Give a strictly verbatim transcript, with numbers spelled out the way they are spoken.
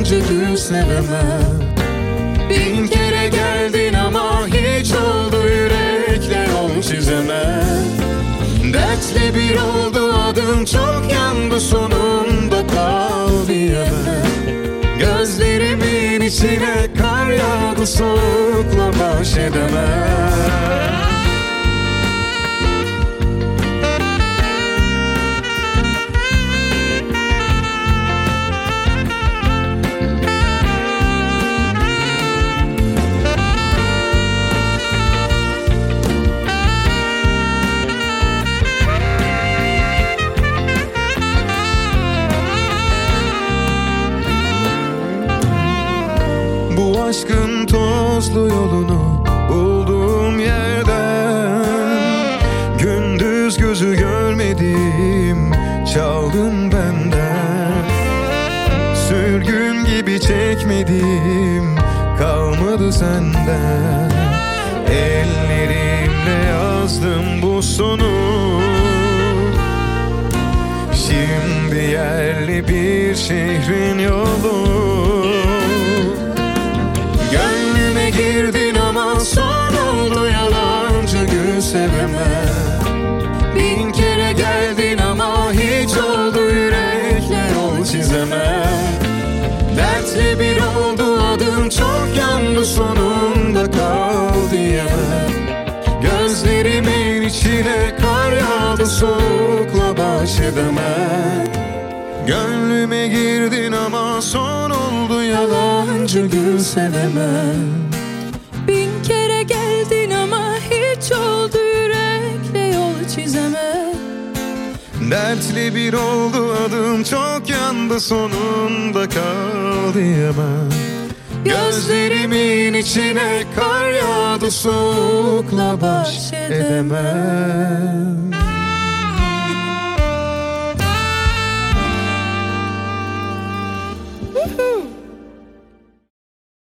yalancı gül sevemem. Bin kere geldin ama hiç oldu yürekle yol çizemem. Dertle bir oldu adım çok yandı sonunda kal diyemem. Gözlerimin içine kar yağdı soğukla baş edemem. Bu aşkın tozlu yolunu bulduğum yerden, gündüz gözü görmedim çaldın benden. Sürgün gibi çekmedim kalmadı senden. Ellerimle yazdım bu sonu. Şimdi yerli bir şehrin yolu. Gönlüme girdin ama son oldu yalancı gül sevemem. Bin kere geldin ama hiç oldu yürekle yol çizemem. Dertle bir oldu adım çok yandı sonunda kal diyemem. Gözlerimin içine kar yağdı soğukla baş edemem. Gönlüme girdin ama son oldu yalancı gül sevemem. Bin kere geldin ama hiç oldu yürekle yol çizemem. Dertli bir oldu adım çok yandı sonunda kal diyemem. Gözlerimin içine kar yağdı soğukla baş edemem.